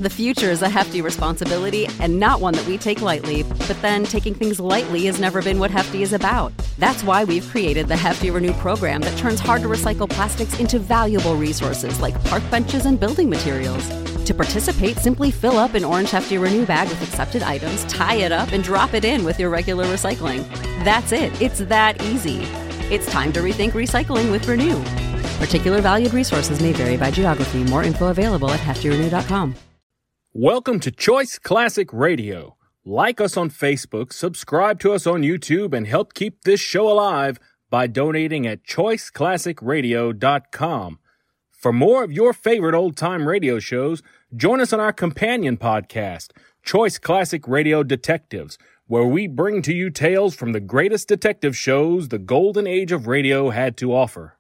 The future is a hefty responsibility and not one that we take lightly, but then taking things lightly has never been what Hefty is about. That's why we've created the Hefty Renew program that turns hard-to-recycle plastics into valuable resources like park benches and building materials. To participate, simply fill up an orange Hefty Renew bag with accepted items, tie it up, and drop it in with your regular recycling. That's it. It's that easy. It's time to rethink recycling with Renew. Particular valued resources may vary by geography. More info available at heftyrenew.com. Welcome to Choice Classic Radio. Like us on Facebook, subscribe to us on YouTube, and help keep this show alive by donating at choiceclassicradio.com. For more of your favorite old-time radio shows, join us on our companion podcast, Choice Classic Radio Detectives, where we bring to you tales from the greatest detective shows the golden age of radio had to offer.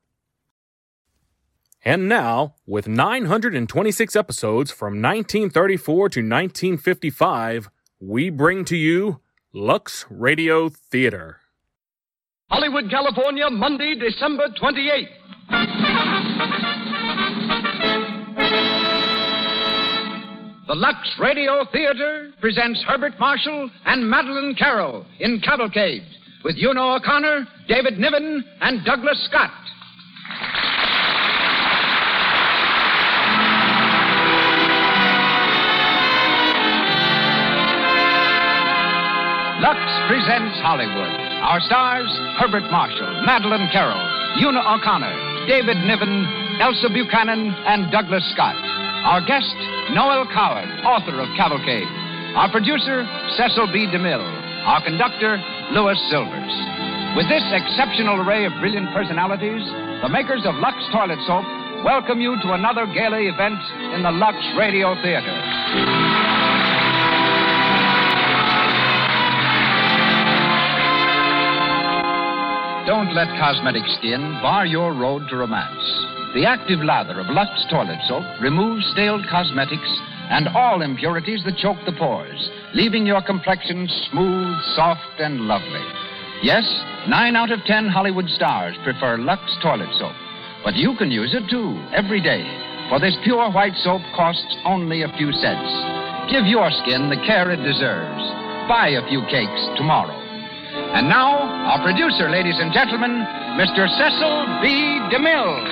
And now, with 926 episodes from 1934 to 1955, we bring to you Lux Radio Theater. Hollywood, California, Monday, December 28th. The Lux Radio Theater presents Herbert Marshall and Madeleine Carroll in Cavalcade with Una O'Connor, David Niven, and Douglas Scott. Lux presents Hollywood. Our stars, Herbert Marshall, Madeleine Carroll, Una O'Connor, David Niven, Elsa Buchanan, and Douglas Scott. Our guest, Noel Coward, author of Cavalcade. Our producer, Cecil B. DeMille. Our conductor, Louis Silvers. With this exceptional array of brilliant personalities, the makers of Lux Toilet Soap welcome you to another gala event in the Lux Radio Theater. Don't let cosmetic skin bar your road to romance. The active lather of Lux Toilet Soap removes stale cosmetics and all impurities that choke the pores, leaving your complexion smooth, soft, and lovely. Yes, 9 out of 10 Hollywood stars prefer Lux Toilet Soap. But you can use it, too, every day. For this pure white soap costs only a few cents. Give your skin the care it deserves. Buy a few cakes tomorrow. And now, our producer, ladies and gentlemen, Mr. Cecil B. DeMille.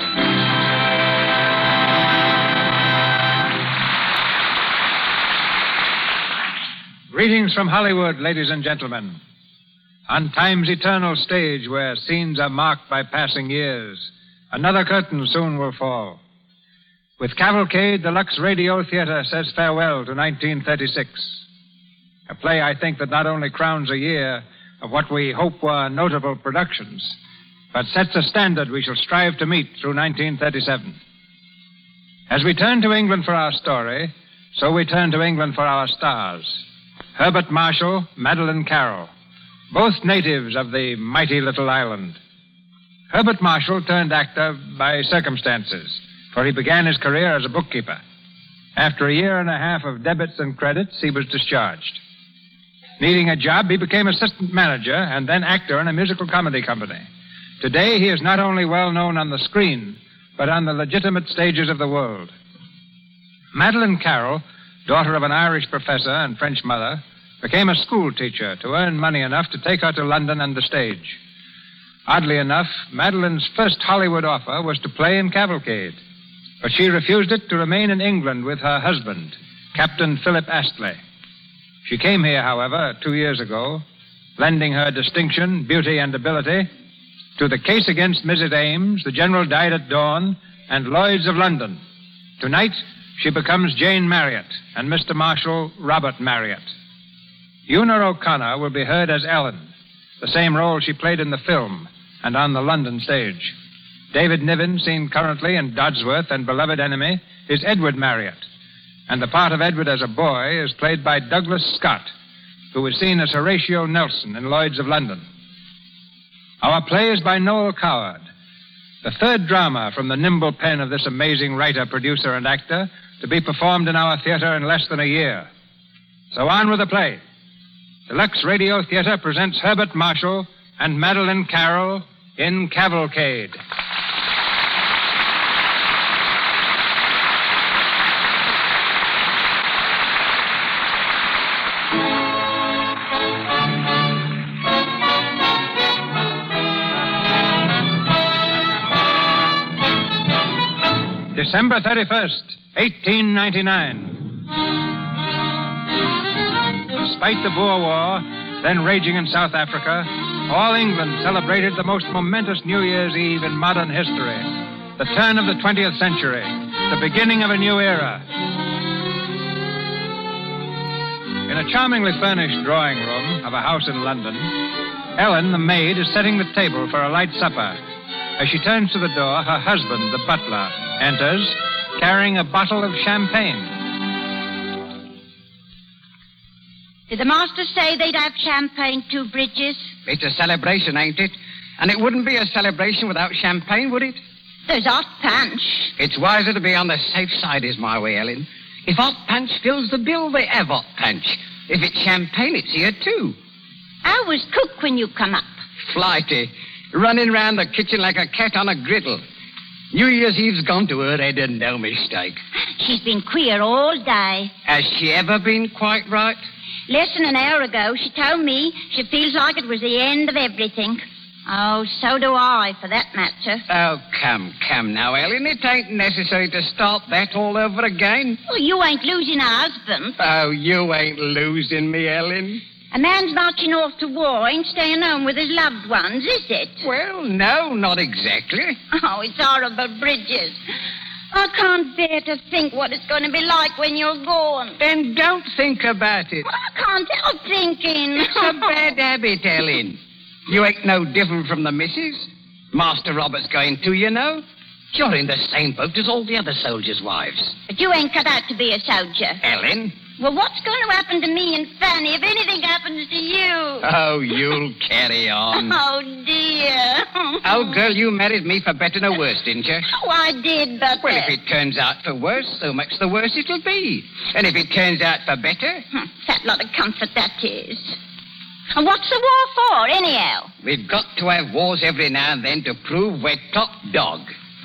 Greetings from Hollywood, ladies and gentlemen. On time's eternal stage where scenes are marked by passing years, another curtain soon will fall. With Cavalcade, the Lux Radio Theater says farewell to 1936. A play, I think, that not only crowns a year of what we hope were notable productions, but sets a standard we shall strive to meet through 1937. As we turn to England for our story, so we turn to England for our stars. Herbert Marshall, Madeleine Carroll, both natives of the mighty little island. Herbert Marshall turned actor by circumstances, for he began his career as a bookkeeper. After a year and a half of debits and credits, he was discharged. Needing a job, he became assistant manager and then actor in a musical comedy company. Today, he is not only well known on the screen, but on the legitimate stages of the world. Madeleine Carroll, daughter of an Irish professor and French mother, became a school teacher to earn money enough to take her to London and the stage. Oddly enough, Madeleine's first Hollywood offer was to play in Cavalcade, but she refused it to remain in England with her husband, Captain Philip Astley. She came here, however, 2 years ago, lending her distinction, beauty, and ability to The Case Against Mrs. Ames, The General Died at Dawn, and Lloyd's of London. Tonight, she becomes Jane Marriott, and Mr. Marshall, Robert Marriott. Una O'Connor will be heard as Ellen, the same role she played in the film and on the London stage. David Niven, seen currently in Dodsworth and Beloved Enemy, is Edward Marriott, and the part of Edward as a boy is played by Douglas Scott, who was seen as Horatio Nelson in Lloyd's of London. Our play is by Noel Coward, the third drama from the nimble pen of this amazing writer, producer, and actor to be performed in our theater in less than a year. So on with the play. The Lux Radio Theater presents Herbert Marshall and Madeleine Carroll in Cavalcade. December 31st, 1899. Despite the Boer War, then raging in South Africa, all England celebrated the most momentous New Year's Eve in modern history. The turn of the 20th century, the beginning of a new era. In a charmingly furnished drawing room of a house in London, Ellen, the maid, is setting the table for a light supper. As she turns to the door, her husband, the butler, enters, carrying a bottle of champagne. Did the master say they'd have champagne too, Bridges? It's a celebration, ain't it? And it wouldn't be a celebration without champagne, would it? There's hot punch. It's wiser to be on the safe side, is my way, Ellen. If hot punch fills the bill, they have hot punch. If it's champagne, it's here, too. How was cook when you come up? Flighty. Running round the kitchen like a cat on a griddle. New Year's Eve's gone to her head and no mistake. She's been queer all day. Has she ever been quite right? Less than an hour ago, she told me she feels like it was the end of everything. Oh, so do I, for that matter. Oh, come now, Ellen. It ain't necessary to start that all over again. Well, you ain't losing a husband. Oh, you ain't losing me, Ellen. A man's marching off to war ain't staying home with his loved ones, is it? Well, no, not exactly. Oh, it's horrible, Bridges. I can't bear to think what it's going to be like when you're gone. Then don't think about it. Well, I can't help thinking. It's a bad habit, Ellen. You ain't no different from the missus. Master Robert's going too, you know. You're in the same boat as all the other soldiers' wives. But you ain't cut out to be a soldier. Ellen? Well, what's going to happen to me and Fanny if anything happens to you? Oh, you'll carry on. Oh, dear. Oh, girl, you married me for better nor worse, didn't you? Oh, I did, but... Well, if it turns out for worse, so much the worse it'll be. And if it turns out for better... Fat lot of comfort that is. And what's the war for, anyhow? We've got to have wars every now and then to prove we're top dog.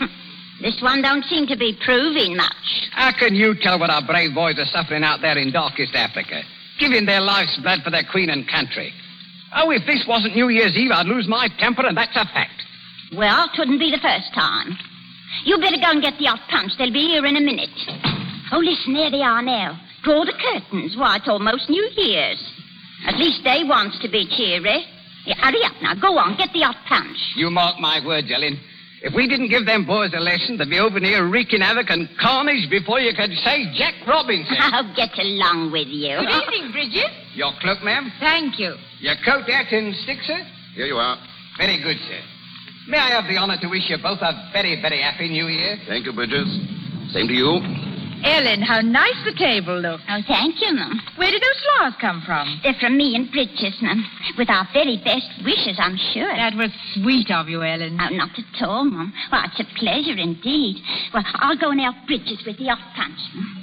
This one don't seem to be proving much. How can you tell what our brave boys are suffering out there in darkest Africa? Giving their life's blood for their queen and country. Oh, if this wasn't New Year's Eve, I'd lose my temper, and that's a fact. Well, 'twouldn't be the first time. You better go and get the hot punch. They'll be here in a minute. Oh, listen, there they are now. Draw the curtains. Why, it's almost New Year's. At least they wants to be cheery. Yeah, hurry up now. Go on, get the hot punch. You mark my words, Ellen. If we didn't give them boys a lesson, they'd be over here wreaking havoc and carnage before you could say Jack Robinson. Oh, get along with you. Good evening, Bridget. Your cloak, ma'am? Thank you. Your coat, hat, and stick, sir? Here you are. Very good, sir. May I have the honor to wish you both a very, very happy New Year? Thank you, Bridges. Same to you. Ellen, how nice the table looks. Oh, thank you, Mum. Where did those flowers come from? They're from me and Bridges, Mum. With our very best wishes, I'm sure. That was sweet of you, Ellen. Oh, not at all, Mum. Well, it's a pleasure indeed. Well, I'll go and help Bridges with the hot punch, Mum.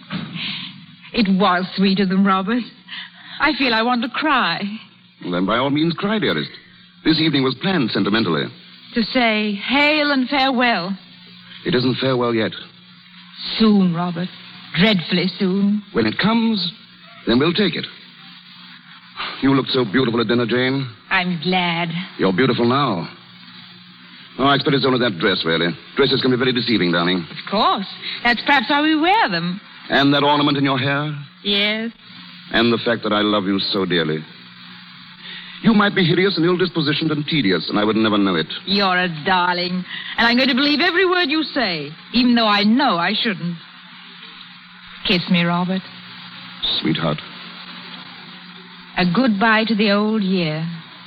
It was sweet of them, Robert. I feel I want to cry. Well, then, by all means, cry, dearest. This evening was planned sentimentally. To say hail and farewell. It isn't farewell yet. Soon, Robert. Dreadfully soon. When it comes, then we'll take it. You looked so beautiful at dinner, Jane. I'm glad. You're beautiful now. Oh, I expect it's only that dress, really. Dresses can be very deceiving, darling. Of course. That's perhaps why we wear them. And that ornament in your hair. Yes. And the fact that I love you so dearly. You might be hideous and ill-dispositioned and tedious, and I would never know it. You're a darling. And I'm going to believe every word you say, even though I know I shouldn't. Kiss me, Robert. Sweetheart. A goodbye to the old year.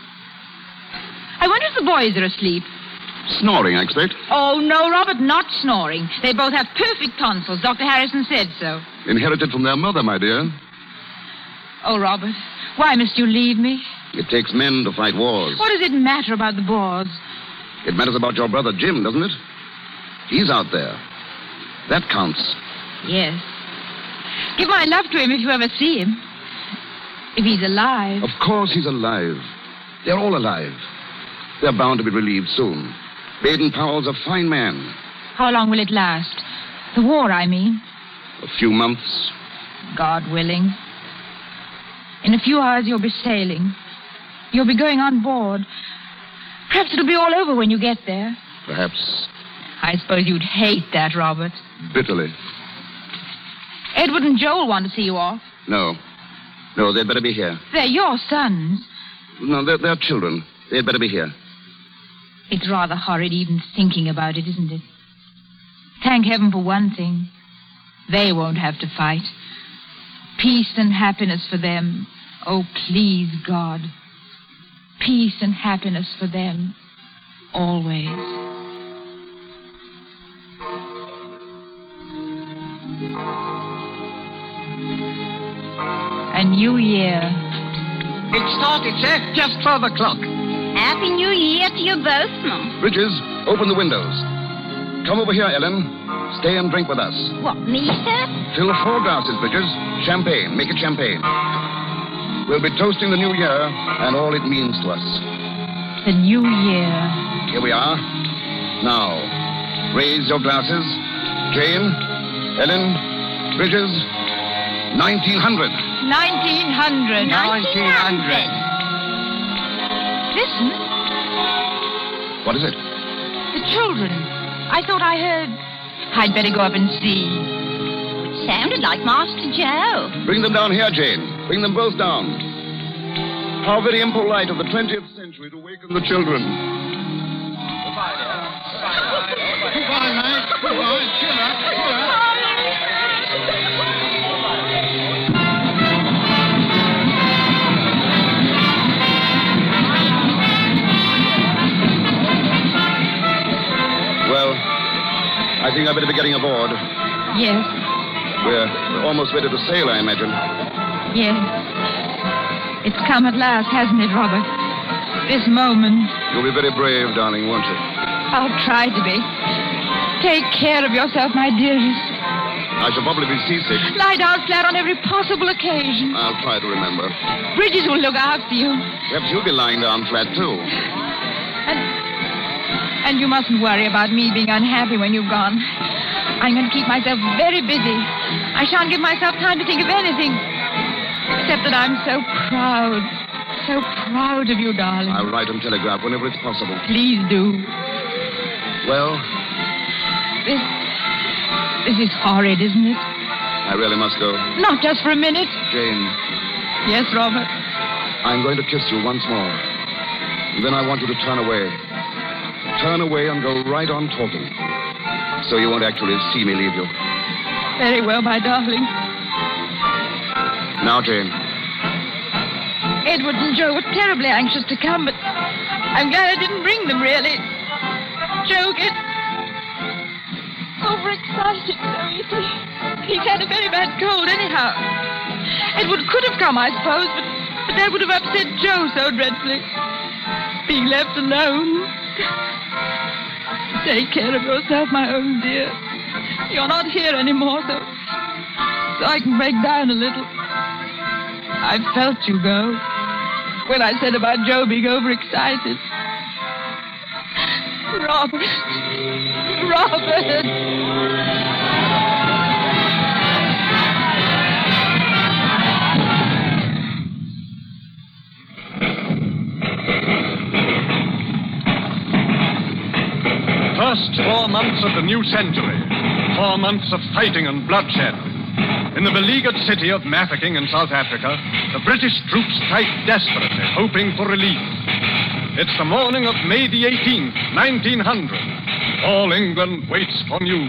I wonder if the boys are asleep. Snoring, I expect. Oh, no, Robert, not snoring. They both have perfect tonsils. Dr. Harrison said so. Inherited from their mother, my dear. Oh, Robert, why must you leave me? It takes men to fight wars. What does it matter about the Boers? It matters about your brother Jim, doesn't it? He's out there. That counts. Yes. Give my love to him if you ever see him. If he's alive. Of course he's alive. They're all alive. They're bound to be relieved soon. Baden-Powell's a fine man. How long will it last? The war, I mean. A few months. God willing. In a few hours you'll be sailing. You'll be going on board. Perhaps it'll be all over when you get there. Perhaps. I suppose you'd hate that, Robert. Bitterly. Edward and Joel want to see you off. No. No, they'd better be here. They're your sons. No, they're children. They'd better be here. It's rather horrid even thinking about it, isn't it? Thank heaven for one thing. They won't have to fight. Peace and happiness for them. Oh, please, God. Peace and happiness for them. Always. A new year. It started, sir, just 12 o'clock. Happy New Year to you both, Mum. Bridges, open the windows. Come over here, Ellen. Stay and drink with us. What, me, sir? Fill 4 glasses, Bridges. Champagne. Make it champagne. We'll be toasting the new year and all it means to us. The new year. Here we are. Now, raise your glasses. Jane, Ellen, Bridges, 1900. 1900. 1900. Listen, What is it? the children. I thought I heard. I'd better go up and see. Sounded like Master Joe. Bring them down here, Jane. Bring them both down. How very impolite of the 20th century to waken the children. Goodbye, mate. Goodbye. Cheer up. Well, I think I better be getting aboard. Yes, We're almost ready to sail, I imagine. yes. It's come at last, hasn't it, Robert? This moment. You'll be very brave, darling, won't you? I'll try to be. Take care of yourself, my dearest. I shall probably be seasick. Lie down flat on every possible occasion. I'll try to remember. Bridges will look after you. Perhaps you'll be lying down flat, too. And you mustn't worry about me being unhappy when you've gone. I'm going to keep myself very busy. I shan't give myself time to think of anything. Except that I'm so proud of you, darling. I'll write and telegraph whenever it's possible. Please do. Well, This is horrid, isn't it? I really must go. Not just for a minute. Jane, Yes, Robert. I'm going to kiss you once more. And then I want you to turn away. Turn away and go right on talking. So you won't actually see me leave you. Very well, my darling. Now, Jane. Edward and Joe were terribly anxious to come, but I'm glad I didn't bring them, really. Joe gets overexcited so easily. He's had a very bad cold anyhow. Edward could have come, I suppose, but that would have upset Joe so dreadfully. Being left alone. Take care of yourself, my own dear. You're not here anymore, so I can break down a little. I felt you go when I said about Joe being overexcited. Robert. First 4 months of the new century. 4 months of fighting and bloodshed. In the beleaguered city of Mafeking in South Africa, the British troops fight desperately, hoping for relief. It's the morning of May the 18th, 1900. All England waits for news.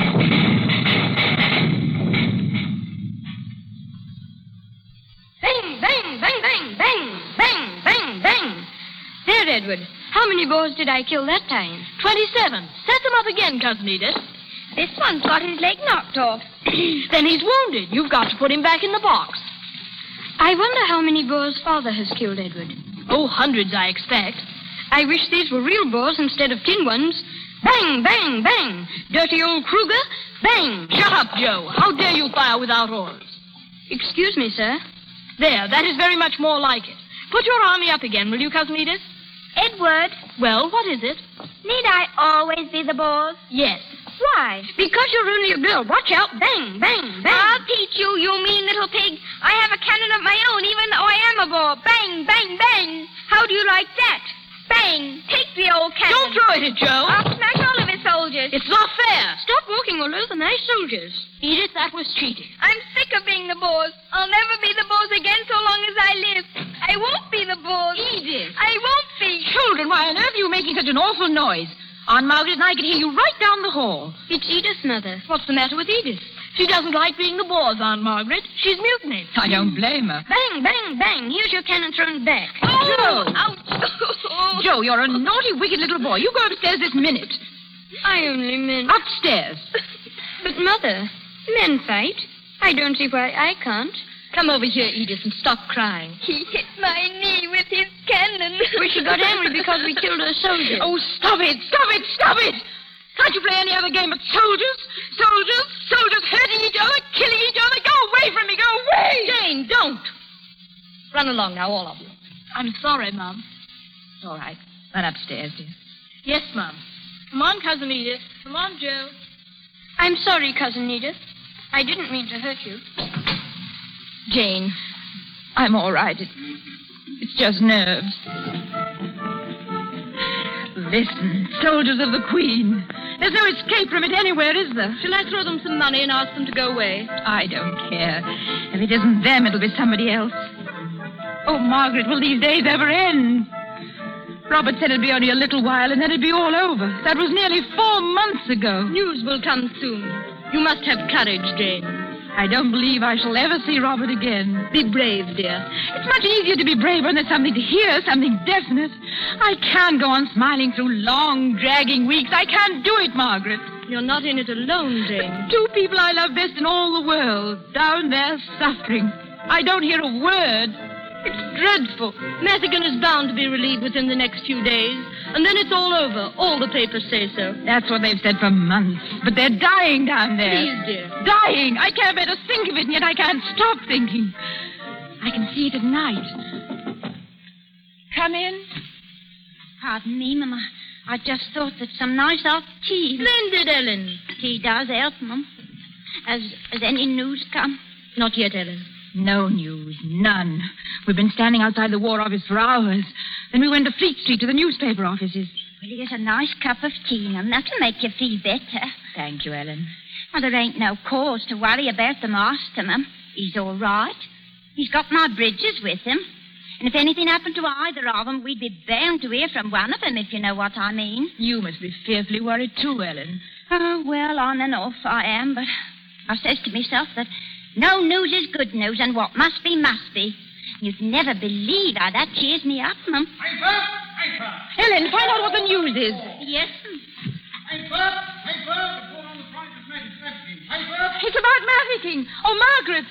Bang, bang, bang, bang, bang, bang, bang, bang. There, Edward. How many boars did I kill that time? 27. Set them up again, Cousin Edith. This one's got his leg knocked off. Then he's wounded. You've got to put him back in the box. I wonder how many boars Father has killed, Edward. Oh, hundreds, I expect. I wish these were real boars instead of tin ones. Bang, bang, bang. Dirty old Kruger. Bang. Shut up, Joe. How dare you fire without orders? Excuse me, sir. There, that is very much more like it. Put your army up again, will you, Cousin Edith? Edward, Well, what is it? need I always be the boss? Yes. Why? Because you're only a girl. Watch out. Bang, bang, bang. I'll teach you, you mean little pig. I have a cannon of my own, even though I am a boar. Bang, bang, bang. How do you like that? Bang. Take the old cannon. Don't throw it at Joe. I'll smash all of his soldiers. Stop walking, or those are nice soldiers. Edith, that was cheating. I'm sick of being the boss. I'll never be the boss again so long as I live. I won't be the boss. Edith. I won't be. Children, why on earth are you making such an awful noise? Aunt Margaret and I can hear you right down the hall. It's Edith, Mother. What's the matter with Edith? She doesn't like being the boss, Aunt Margaret. She's mutiny. I don't blame her. Bang, bang, bang. Here's your cannon thrown back. Joe! Ouch. Joe, you're a naughty, wicked little boy. You go upstairs this minute. I only meant... Upstairs. But, Mother, men fight. I don't see why I can't. Come over here, Edith, and stop crying. He hit my knee with his cannon. Well, she got angry because we killed her soldier. Oh, stop it! Stop it! Stop it! Can't you play any other game but soldiers? Soldiers hurting each other, killing each other. Go away from me! Go away! Jane, don't. Run along now, all of you. I'm sorry, Mom. It's all right. Run upstairs, dear. Yes, Mom. Come on, Cousin Edith. Come on, Joe. I'm sorry, Cousin Edith. I didn't mean to hurt you. Jane, I'm all right. It's just nerves. Listen, soldiers of the Queen. There's no escape from it anywhere, is there? Shall I throw them some money and ask them to go away? I don't care. If it isn't them, it'll be somebody else. Oh, Margaret, will these days ever end? Robert said it'd be only a little while and then it'd be all over. That was nearly 4 months ago. News will come soon. You must have courage, Jane. I don't believe I shall ever see Robert again. Be brave, dear. It's much easier to be brave when there's something to hear, something definite. I can't go on smiling through long, dragging weeks. I can't do it, Margaret. You're not in it alone, Jane. 2 people I love best in all the world, down there suffering. I don't hear a word. It's dreadful. Madigan is bound to be relieved within the next few days, and then it's all over. All the papers say so. That's what they've said for months. But they're dying down there. Please, dear. Dying. I can't bear to think of it, and yet I can't stop thinking. I can see it at night. Come in. Pardon me, Mama. I just thought that some nice hot tea... Splendid, Ellen. Tea does help, Mum. Has any news come? Not yet, Ellen. No news. None. We've been standing outside the War Office for hours. Then we went to Fleet Street to the newspaper offices. Well, here's a nice cup of tea, Mum. That'll make you feel better. Thank you, Ellen. Well, there ain't no cause to worry about the master, Mum. He's all right. He's got my bridges with him. And if anything happened to either of them, we'd be bound to hear from one of them, if you know what I mean. You must be fearfully worried too, Ellen. Oh, well, on and off I am, but I says to myself that no news is good news, and what must be, must be. You'd never believe how that cheers me up, Mum. Ellen, find out what the news is. Yes, It's about Mafeking. Oh, Margaret.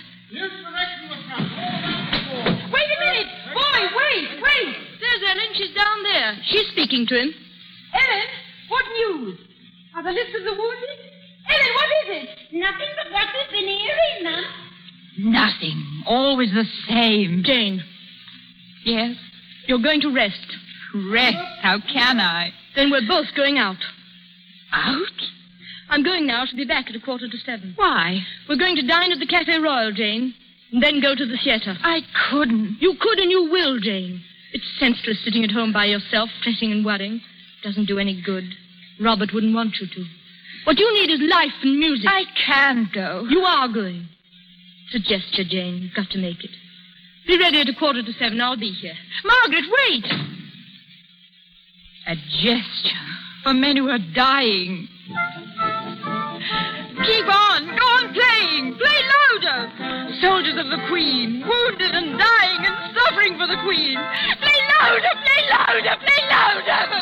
Wait a minute. Boy, wait. There's Ellen. She's down there. She's speaking to him. Ellen, what news? Are the lists of the wounded? Ellen, what is it? nothing but what we've been hearing, Mum. Nothing. Always the same. Jane. Yes? You're going to rest. Rest? How can I? Then we're both going out. Out? I'm going now. She'll be back at 6:45. Why? We're going to dine at the Café Royal, Jane, and then go to the theater. I couldn't. You could and you will, Jane. It's senseless sitting at home by yourself, fretting and worrying. Doesn't do any good. Robert wouldn't want you to. What you need is life and music. I can't go. You are going. It's a gesture, Jane. You've got to make it. Be ready at 6:45. I'll be here. Margaret, wait! A gesture for men who are dying. Keep on. Go on playing. Play louder. Soldiers of the Queen, wounded and dying and suffering for the Queen. Play louder, play louder, play louder.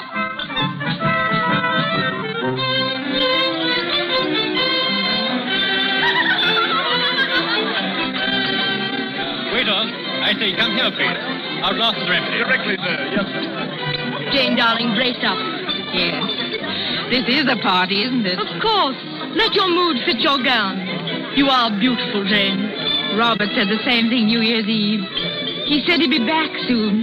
Waiter, I say, come here, please. Our glasses are empty. Directly, sir. Yes, sir. Jane, darling, brace up. Yes. This is a party, isn't it? Of course. Let your mood fit your gown. You are beautiful, Jane. Robert said the same thing New Year's Eve. He said he'd be back soon.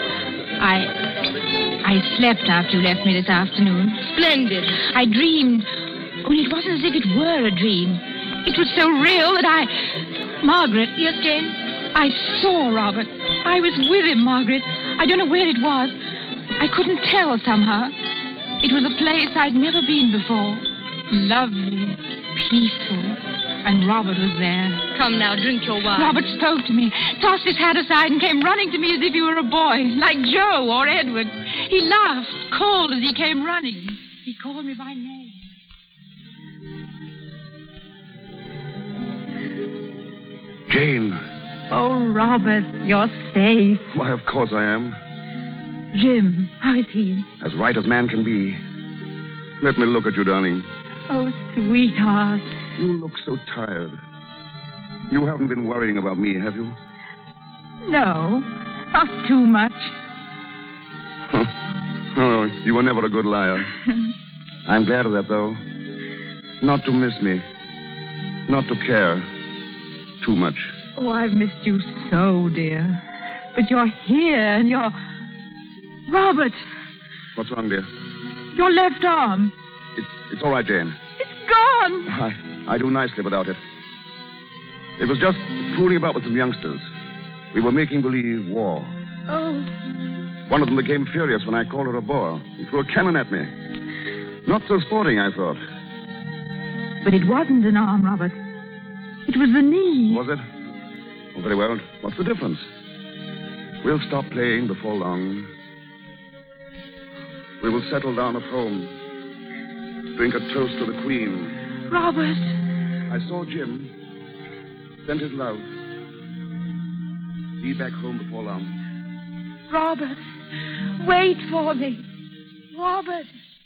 I slept after you left me this afternoon. Splendid. I dreamed. Only it wasn't as if it were a dream. It was so real that Margaret. Yes, Jane? I saw Robert. I was with him, Margaret. I don't know where it was. I couldn't tell somehow. It was a place I'd never been before. lovely, peaceful. And Robert was there. Come now, drink your wine. Robert spoke to me, tossed his hat aside, and came running to me as if he were a boy, like Joe or Edward. He laughed, called as he came running. He called me by name. Jane. Oh, Robert, you're safe. Why, of course I am. Jim, how is he? As right as man can be. Let me look at you, darling. Oh, sweetheart. You look so tired. You haven't been worrying about me, have you? No, not too much. Oh, you were never a good liar. I'm glad of that, though. Not to miss me. Not to care too much. Oh, I've missed you so, dear. But you're here and you're... Robert! What's wrong, dear? Your left arm. It's all right, Jane. It's gone. I do nicely without it. It was just fooling about with some youngsters. We were making believe war. Oh. One of them became furious when I called her a bore. He threw a cannon at me. Not so sporting, I thought. But it wasn't an arm, Robert. It was the knee. Was it? Oh, very well. What's the difference? We'll stop playing before long. We will settle down at home. Drink a toast to the Queen. Robert. I saw Jim. Sent his love. Be back home before long. Robert, wait for me. Robert.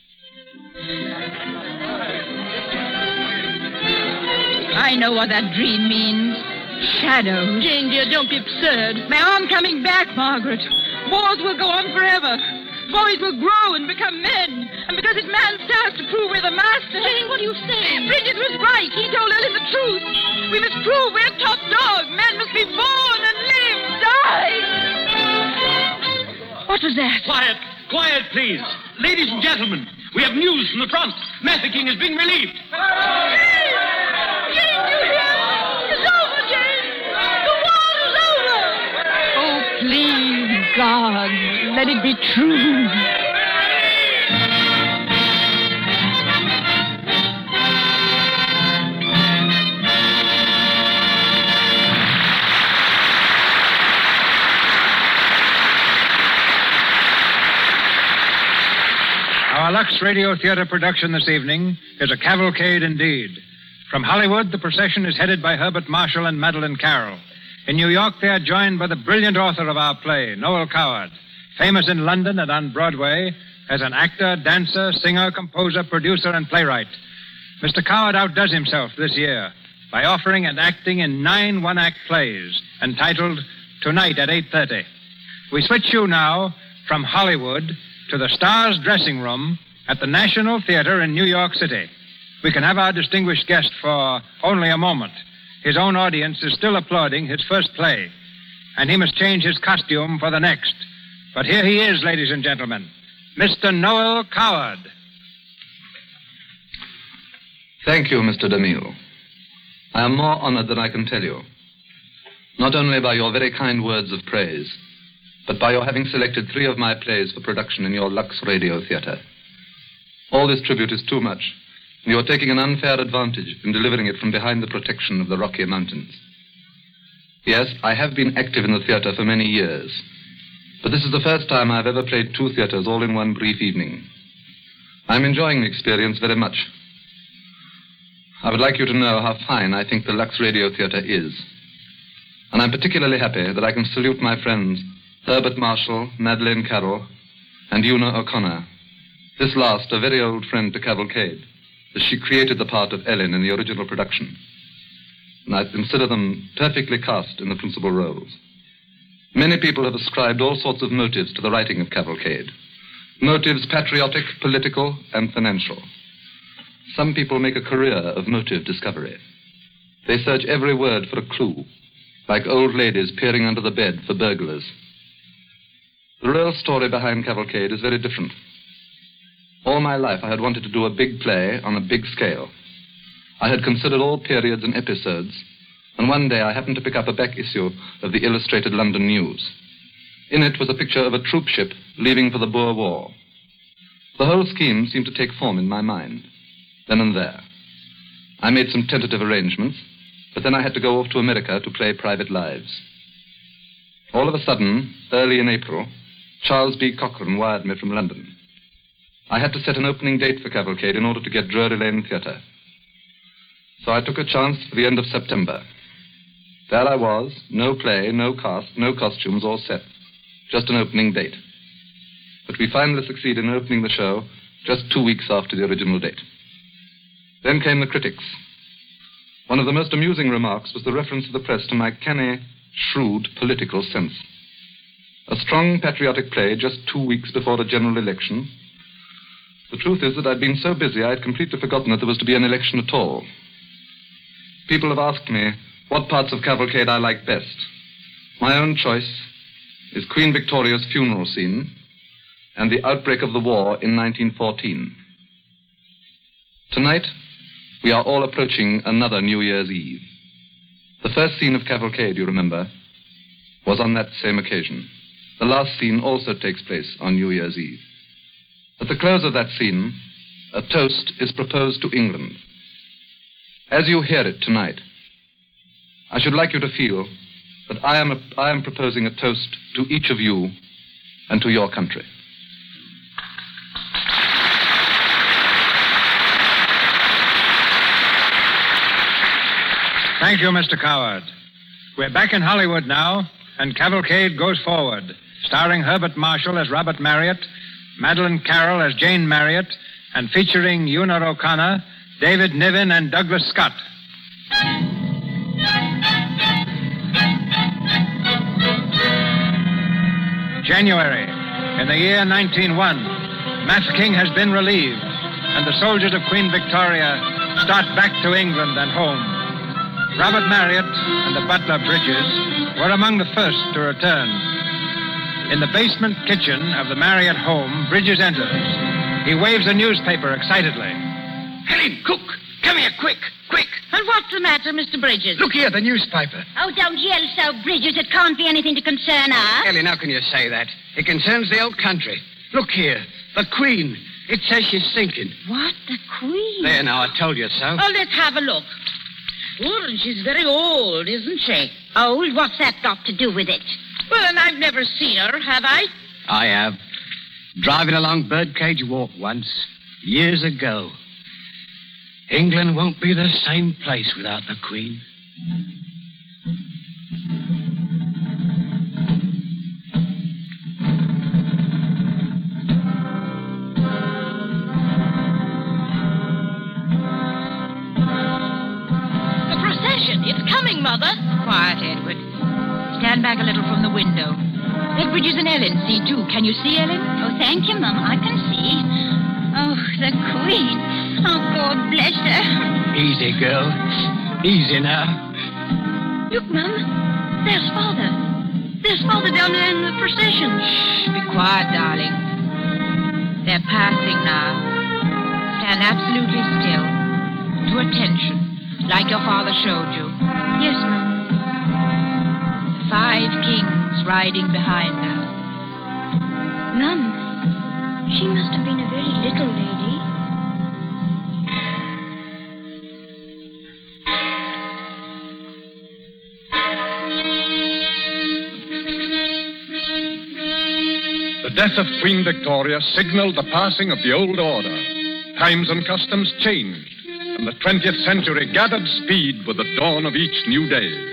I know what that dream means. Shadows. Jane, dear, don't be absurd. My arm coming back, Margaret. Wars will go on forever. Boys will grow and become men. And because it's man's task to prove we're the master... Jane, what are you saying? Bridget was right. He told Ellen the truth. We must prove we're top dog. Men must be born and live, die. What was that? Quiet. Quiet, please. Ladies and gentlemen, we have news from the front. Mafeking is being relieved. Jane, you hear? It's over, Jane. The war is over. Oh, please, God, let it be true. Our Lux Radio Theater production this evening is a cavalcade indeed. From Hollywood, the procession is headed by Herbert Marshall and Madeleine Carroll. In New York, they are joined by the brilliant author of our play, Noel Coward, famous in London and on Broadway as an actor, dancer, singer, composer, producer, and playwright. Mr. Coward outdoes himself this year by offering and acting in 9 one-act plays entitled Tonight at 8:30. We switch you now from Hollywood to the Stars dressing room at the National Theater in New York City. We can have our distinguished guest for only a moment. His own audience is still applauding his first play, and he must change his costume for the next. But here he is, ladies and gentlemen, Mr. Noel Coward. Thank you, Mr. DeMille. I am more honored than I can tell you. Not only by your very kind words of praise, but by your having selected 3 of my plays for production in your Lux Radio Theater. All this tribute is too much, and you are taking an unfair advantage in delivering it from behind the protection of the Rocky Mountains. Yes, I have been active in the theater for many years, but this is the first time I've ever played 2 theaters all in one brief evening. I'm enjoying the experience very much. I would like you to know how fine I think the Lux Radio Theater is. And I'm particularly happy that I can salute my friends Herbert Marshall, Madeleine Carroll, and Una O'Connor. This last, a very old friend to Cavalcade, as she created the part of Ellen in the original production. And I consider them perfectly cast in the principal roles. Many people have ascribed all sorts of motives to the writing of Cavalcade. Motives patriotic, political, and financial. Some people make a career of motive discovery. They search every word for a clue, like old ladies peering under the bed for burglars. The real story behind Cavalcade is very different. All my life I had wanted to do a big play on a big scale. I had considered all periods and episodes, and one day I happened to pick up a back issue of the Illustrated London News. In it was a picture of a troop ship leaving for the Boer War. The whole scheme seemed to take form in my mind. then and there. I made some tentative arrangements, but then I had to go off to America to play Private Lives. All of a sudden, early in April, Charles B. Cochrane wired me from London. I had to set an opening date for Cavalcade in order to get Drury Lane Theatre. So I took a chance for the end of September. There I was, no play, no cast, no costumes or set, just an opening date. But we finally succeeded in opening the show just 2 weeks after the original date. Then came the critics. One of the most amusing remarks was the reference of the press to my canny, shrewd political sense. A strong patriotic play just 2 weeks before the general election. The truth is that I'd been so busy I had completely forgotten that there was to be an election at all. People have asked me what parts of Cavalcade I like best. My own choice is Queen Victoria's funeral scene and the outbreak of the war in 1914. Tonight, we are all approaching another New Year's Eve. The first scene of Cavalcade, you remember, was on that same occasion. The last scene also takes place on New Year's Eve. At the close of that scene, a toast is proposed to England. As you hear it tonight, I should like you to feel that I am proposing a toast to each of you and to your country. Thank you, Mr. Coward. We're back in Hollywood now, and Cavalcade goes forward, starring Herbert Marshall as Robert Marriott, Madeleine Carroll as Jane Marriott, and featuring Una O'Connor, David Niven, and Douglas Scott. January, in the year 1901, Mafeking has been relieved, and the soldiers of Queen Victoria start back to England and home. Robert Marriott and the butler Bridges were among the first to return. In the basement kitchen of the Marriott home, Bridges enters. He waves a newspaper excitedly. Helen, cook, come here, quick. And what's the matter, Mr. Bridges? Look here, the newspaper. Oh, don't yell so, Bridges. It can't be anything to concern us. Helen, how can you say that? It concerns the old country. Look here, the Queen. It says she's sinking. What? The Queen? There, now, I told you so. Oh, let's have a look. Oh, and she's very old, isn't she? Old? What's that got to do with it? Well, and I've never seen her, have I? I have. Driving along Birdcage Walk once, years ago. England won't be the same place without the Queen. The procession, it's coming, Mother. Quiet, Edward. Stand back a little from the window. Let Bridges and Ellen see, too. Can you see, Ellen? Oh, thank you, Mum. I can see. Oh, the Queen. Oh, God bless her. Easy, girl. Easy now. Look, Mum. There's Father. There's Father down there in the procession. Shh, be quiet, darling. They're passing now. Stand absolutely still. To attention, like your father showed you. Yes, Mum. 5 kings riding behind us. Mum, she must have been a very little lady. The death of Queen Victoria signaled the passing of the old order. Times and customs changed, and the 20th century gathered speed with the dawn of each new day.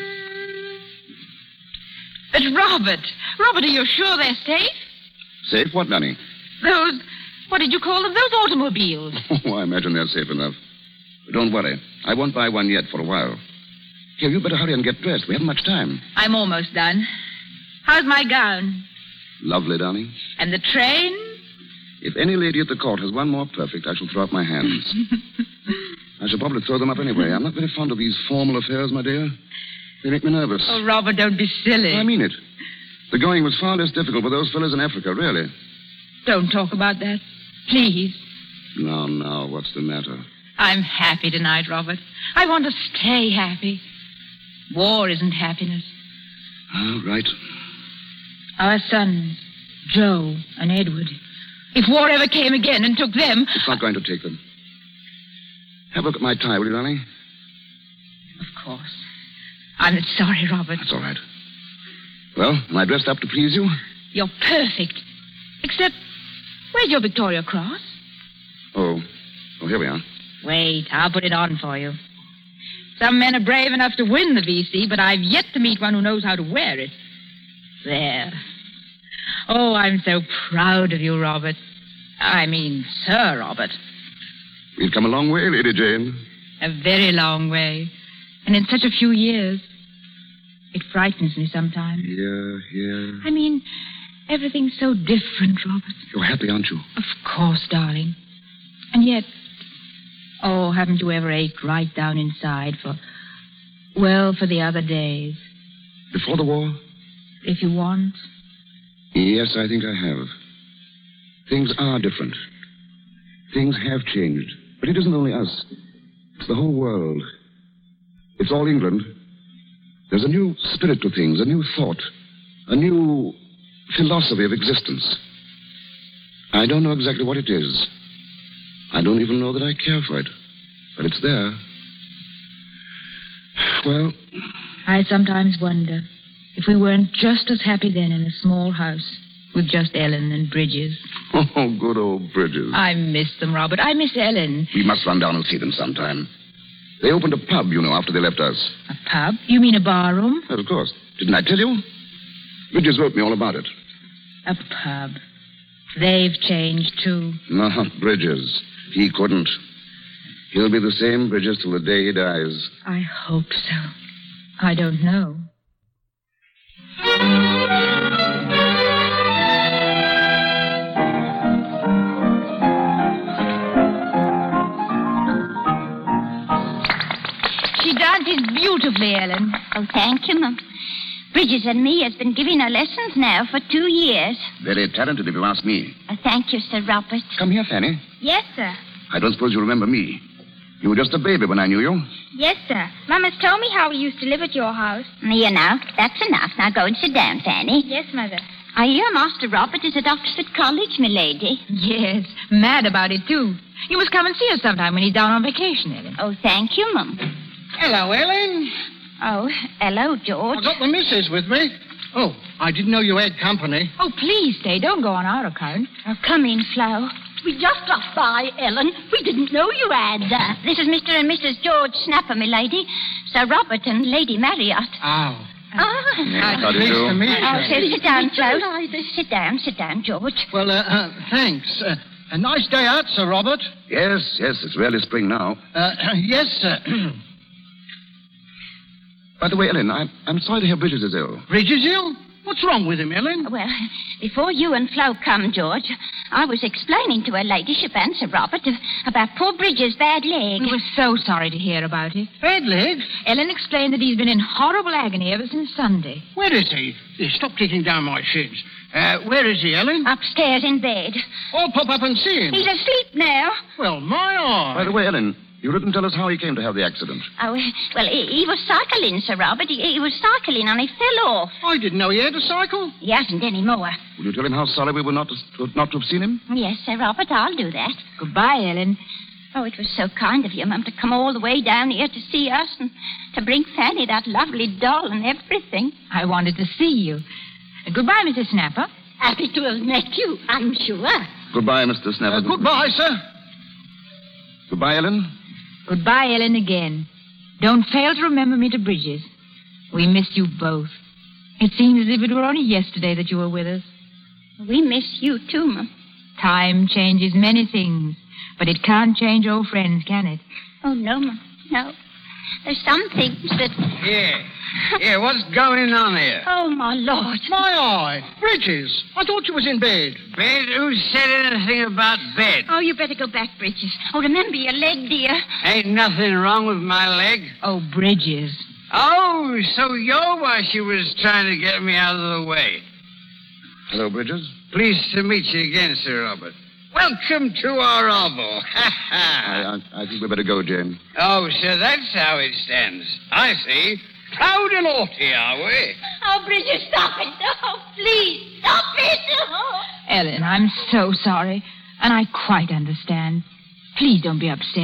But Robert, are you sure they're safe? Safe what, Nanny? Those, what did you call them? Those automobiles. Oh, I imagine they're safe enough. But don't worry. I won't buy one yet for a while. Here, you better hurry and get dressed. We haven't much time. I'm almost done. How's my gown? Lovely, darling. And the train? If any lady at the court has one more perfect, I shall throw up my hands. I shall probably throw them up anyway. I'm not very fond of these formal affairs, my dear. They make me nervous. Oh, Robert, don't be silly. I mean it. The going was far less difficult for those fellows in Africa, really. Don't talk about that. Please. No. What's the matter? I'm happy tonight, Robert. I want to stay happy. War isn't happiness. All right. Our sons, Joe and Edward. If war ever came again and took them... It's not going to take them. Have a look at my tie, will you, darling? Of course. I'm sorry, Robert. That's all right. Well, am I dressed up to please you? You're perfect. Except, where's your Victoria Cross? Oh, here we are. Wait, I'll put it on for you. Some men are brave enough to win the VC, but I've yet to meet one who knows how to wear it. There. Oh, I'm so proud of you, Robert. I mean, Sir Robert. We've come a long way, Lady Jane. A very long way. And in such a few years. It frightens me sometimes. Yeah. I mean, everything's so different, Robert. You're happy, aren't you? Of course, darling. And yet, oh, haven't you ever ached right down inside for the other days? Before the war? If you want. Yes, I think I have. Things are different. Things have changed. But it isn't only us. It's the whole world. It's all England. There's a new spirit to things, a new thought, a new philosophy of existence. I don't know exactly what it is. I don't even know that I care for it. But it's there. Well, I sometimes wonder if we weren't just as happy then in a small house with just Ellen and Bridges. Oh, good old Bridges. I miss them, Robert. I miss Ellen. We must run down and see them sometime. They opened a pub, you know, after they left us. A pub? You mean a barroom? Well, of course. Didn't I tell you? Bridges wrote me all about it. A pub. They've changed, too. No, Bridges. He couldn't. He'll be the same Bridges till the day he dies. I hope so. I don't know. She dances beautifully, Ellen. Oh, thank you, Mum. Bridges and me has been giving her lessons now for 2 years. Very talented, if you ask me. Oh, thank you, Sir Robert. Come here, Fanny. Yes, sir. I don't suppose you remember me. You were just a baby when I knew you. Yes, sir. Mama's told me how we used to live at your house. You know, that's enough. Now go and sit down, Fanny. Yes, Mother. I hear Master Robert is at Oxford College, milady. Yes, mad about it, too. You must come and see us sometime when he's down on vacation, Ellen. Oh, thank you, Mum. Hello, Ellen. Oh, hello, George. I got the missus with me. Oh, I didn't know you had company. Oh, please stay. Don't go on our account. Oh, come in, Flo. We just dropped by, Ellen. We didn't know you had. This is Mr. and Mrs. George Snapper, milady. Sir Robert and Lady Marriott. Oh. How do you do? Nice to meet you. Oh, sit down, Flo. Sit down, George. Well, thanks. A nice day out, Sir Robert. Yes, it's really spring now. Yes, sir. By the way, Ellen, I'm sorry to hear Bridges is ill. Bridges ill? What's wrong with him, Ellen? Well, before you and Flo come, George, I was explaining to her ladyship and Sir Robert about poor Bridges' bad leg. We were so sorry to hear about it. Bad leg? Ellen explained that he's been in horrible agony ever since Sunday. Where is he? Stop taking down my shins. Where is he, Ellen? Upstairs in bed. I'll pop up and see him. He's asleep now. Well, my eye. By the way, Ellen, you didn't tell us how he came to have the accident. Oh, well, he was cycling, Sir Robert. He was cycling and he fell off. I didn't know he had a cycle. He hasn't any more. Will you tell him how sorry we were not to have seen him? Yes, Sir Robert, I'll do that. Goodbye, Ellen. Oh, it was so kind of you, Mum, to come all the way down here to see us and to bring Fanny that lovely doll and everything. I wanted to see you. Goodbye, Mrs. Snapper. Happy to have met you, I'm sure. Goodbye, Mr. Snapper. Goodbye, sir. Goodbye, Ellen. Goodbye, Ellen, again. Don't fail to remember me to Bridges. We missed you both. It seems as if it were only yesterday that you were with us. We miss you, too, Mum. Time changes many things, but it can't change old friends, can it? Oh, no, Mum, no. There's some things that... Yeah, what's going on here? Oh, my Lord. My eye. Bridges, I thought you was in bed. Bed? Who said anything about bed? Oh, you better go back, Bridges. Oh, remember your leg, dear. Ain't nothing wrong with my leg. Oh, Bridges. Oh, so you're why she was trying to get me out of the way. Hello, Bridges. Pleased to meet you again, Sir Robert. Welcome to our hovel. I think we better go, Jane. Oh, so that's how it stands. I see. Proud and haughty, are we? Oh, Bridges, stop it. Oh, please, stop it. Oh. Ellen, I'm so sorry, and I quite understand. Please don't be upset.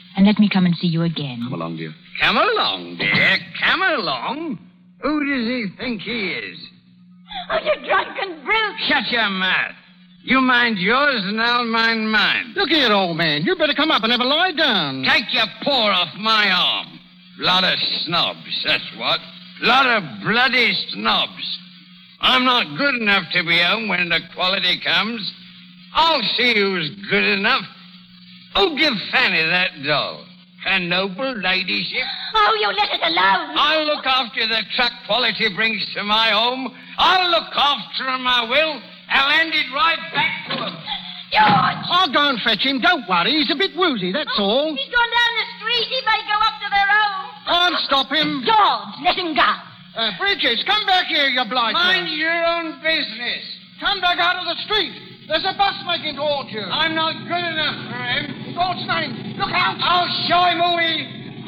and let me come and see you again. Come along, dear. Come along, dear. Come along. Who does he think he is? Oh, you drunken brute. Shut your mouth. You mind yours and I'll mind mine. Look here, old man. You better come up and have a lie down. Take your paw off my arm. Lot of snobs, that's what. Lot of bloody snobs. I'm not good enough to be home when the quality comes. I'll see who's good enough. Oh, give Fanny that doll. Her noble ladyship. Oh, you let it alone. I'll look after the truck quality brings to my home. I'll look after him, I will. I'll hand it right back to him. George! I'll go and fetch him. Don't worry. He's a bit woozy, that's all. He's gone down the street. He may go up to their home. I'll stop him. George, let him go. Bridges, come back here, you blighter. Mind your own business. Come back out of the street. There's a bus making towards you. I'm not good enough for him. In God's name, look out. I'll show him who he...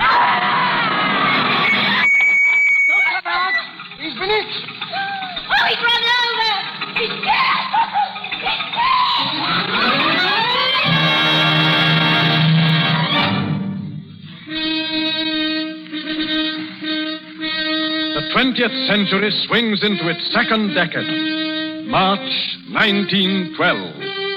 Don't come out. He's been hit. Oh, he's run over. He's dead. He's The 20th century swings into its second decade. March 1912.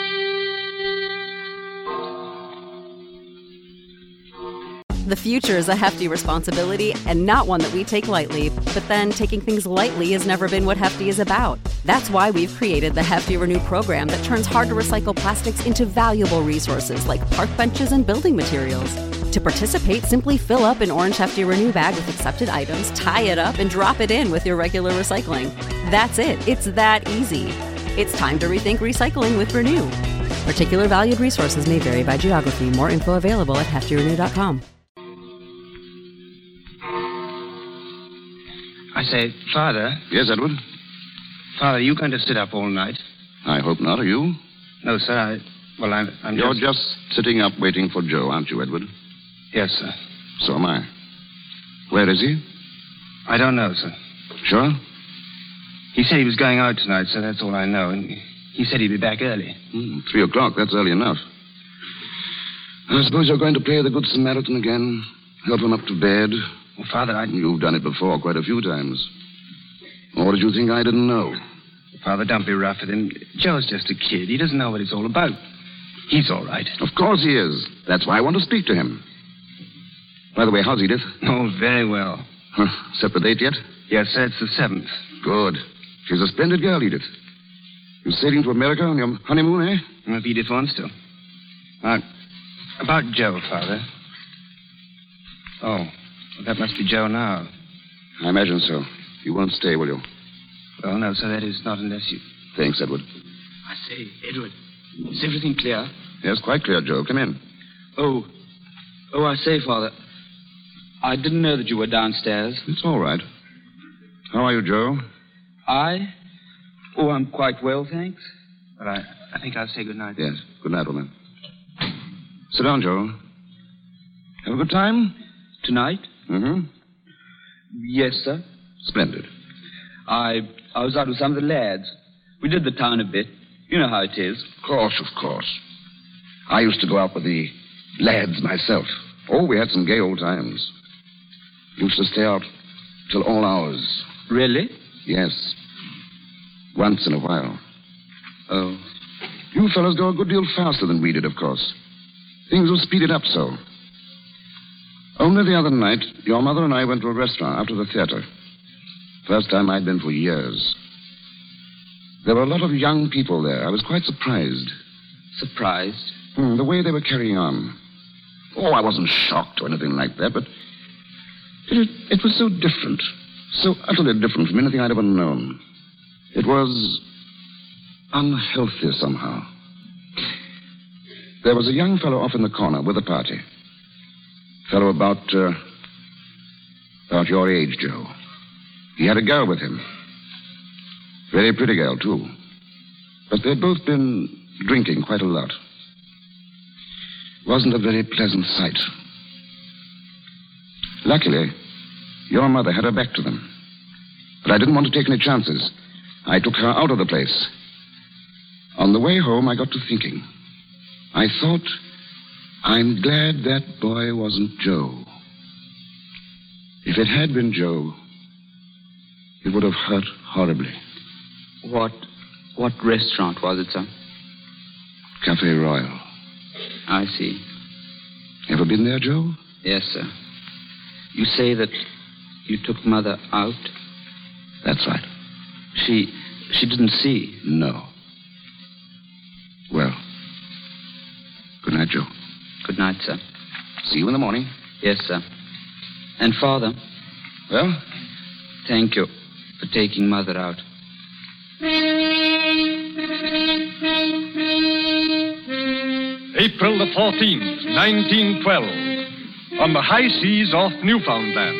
The future is a hefty responsibility and not one that we take lightly, but then taking things lightly has never been what Hefty is about. That's why we've created the Hefty Renew program that turns hard-to-recycle plastics into valuable resources like park benches and building materials. To participate, simply fill up an orange Hefty Renew bag with accepted items, tie it up, and drop it in with your regular recycling. That's it. It's that easy. It's time to rethink recycling with Renew. Particular valued resources may vary by geography. More info available at heftyrenew.com. I say, Father. Yes, Edward? Father, are you going to sit up all night? I hope not. Are you? No, sir. I'm You're just sitting up waiting for Joe, aren't you, Edward? Yes, sir. So am I. Where is he? I don't know, sir. Sure? He said he was going out tonight, so that's all I know. And he said he'd be back early. 3 o'clock. That's early enough. I suppose you're going to play the Good Samaritan again. Help him up to bed. Well, Father, You've done it before quite a few times. Or did you think I didn't know? Father, don't be rough with him. Joe's just a kid. He doesn't know what it's all about. He's all right. Of course he is. That's why I want to speak to him. By the way, how's Edith? Oh, very well. Set the date yet? Yes, sir, it's the 7th. Good. She's a splendid girl, Edith. You sailing to America on your honeymoon, eh? Well, if Edith wants to. About Joe, Father. Oh, well, that must be Joe now. I imagine so. You won't stay, will you? Well, no, sir, that is not unless you... Thanks, Edward. I say, Edward, is everything clear? Yes, quite clear, Joe. Come in. Oh, I say, Father, I didn't know that you were downstairs. It's all right. How are you, Joe? Oh, I'm quite well, thanks. But I think I'll say good night. Yes, good night, old man. Sit down, Joe. Have a good time? Tonight? Mm-hmm. Yes, sir. Splendid. I was out with some of the lads. We did the town a bit. You know how it is. Of course. I used to go out with the lads myself. Oh, we had some gay old times. Used to stay out till all hours. Really? Yes. Once in a while. Oh. You fellows go a good deal faster than we did, of course. Things were speeded up so. Only the other night, your mother and I went to a restaurant after the theater. First time I'd been for years. There were a lot of young people there. I was quite surprised. Surprised? The way they were carrying on. Oh, I wasn't shocked or anything like that, but it was so different. So utterly different from anything I'd ever known. It was unhealthy somehow. There was a young fellow off in the corner with a party. Fellow about your age, Joe. He had a girl with him. Very pretty girl, too. But they'd both been drinking quite a lot. Wasn't a very pleasant sight. Luckily, your mother had her back to them. But I didn't want to take any chances. I took her out of the place. On the way home, I got to thinking. I thought, I'm glad that boy wasn't Joe. If it had been Joe, it would have hurt horribly. What restaurant was it, sir? Cafe Royal. I see. Ever been there, Joe? Yes, sir. You say that you took Mother out? That's right. She didn't see? No. Well, good night, Joe. Good night, sir. See you in the morning. Yes, sir. And, Father? Well? Thank you for taking Mother out. April the 14th, 1912, on the high seas off Newfoundland.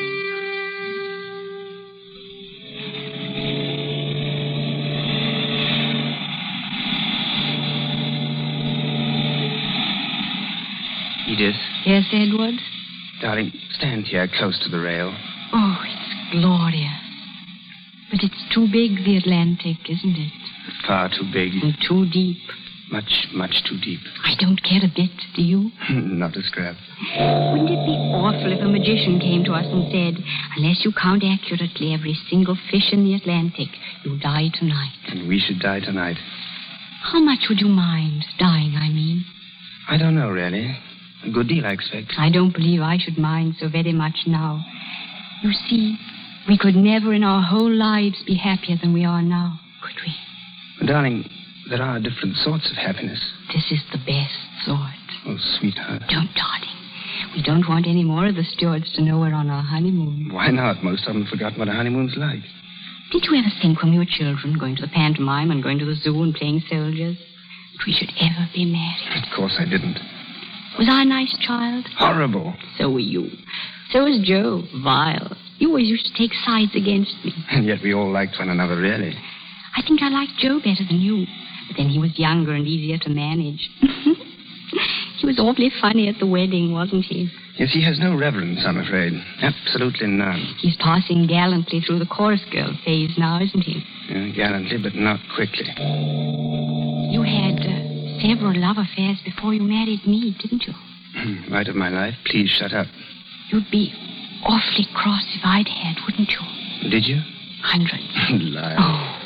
Edith. Yes, Edward? Darling, stand here close to the rail. Oh, it's glorious. But it's too big, the Atlantic, isn't it? Far too big. And too deep. Much, much too deep. I don't care a bit, do you? Not a scrap. Wouldn't it be awful if a magician came to us and said, unless you count accurately every single fish in the Atlantic, you'll die tonight? And we should die tonight. How much would you mind dying, I mean? I don't know, really. A good deal, I expect. I don't believe I should mind so very much now. You see, we could never in our whole lives be happier than we are now, could we? Darling, there are different sorts of happiness. This is the best sort. Oh, sweetheart. Don't, darling. We don't want any more of the stewards to know we're on our honeymoon. Why not? Most of them forgot what a honeymoon's like. Did you ever think when we were children, going to the pantomime and going to the zoo and playing soldiers, that we should ever be married? Of course I didn't. Was I a nice child? Horrible. So were you. So was Joe. Vile. You always used to take sides against me. And yet we all liked one another, really. I think I liked Joe better than you. But then he was younger and easier to manage. He was awfully funny at the wedding, wasn't he? Yes, he has no reverence, I'm afraid. Absolutely none. He's passing gallantly through the chorus girl phase now, isn't he? Gallantly, but not quickly. You had several love affairs before you married me, didn't you? Light of my life, please shut up. You'd be awfully cross if I'd had, wouldn't you? Did you? Hundreds. Liar. Oh.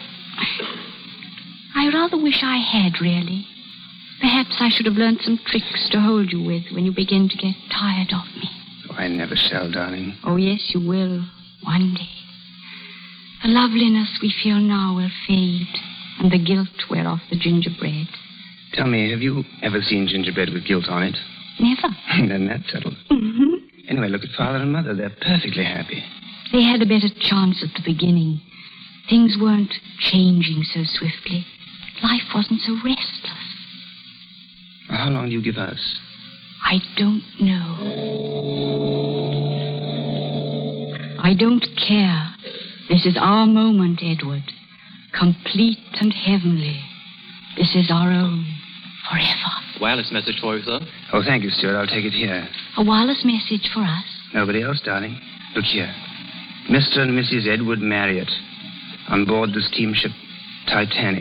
I rather wish I had, really. Perhaps I should have learned some tricks to hold you with when you begin to get tired of me. Oh, I never shall, darling. Oh, yes, you will. One day. The loveliness we feel now will fade, and the guilt wear off the gingerbread. Tell me, have you ever seen gingerbread with guilt on it? Never. Then that's settled. Mm-hmm. Anyway, look at Father and Mother. They're perfectly happy. They had a better chance at the beginning. Things weren't changing so swiftly. Life wasn't so restless. How long do you give us? I don't know. I don't care. This is our moment, Edward. Complete and heavenly. This is our own. Forever. Wireless message for you, sir. Oh, thank you, Stuart. I'll take it here. A wireless message for us? Nobody else, darling. Look here. Mr. and Mrs. Edward Marriott on board the steamship Titanic.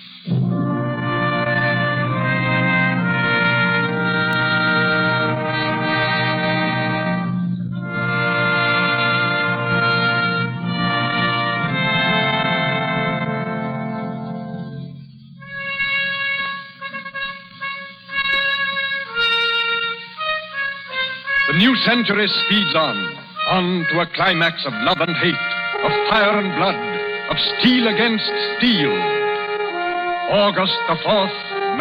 The new century speeds on to a climax of love and hate, of fire and blood, of steel against steel. August the 4th,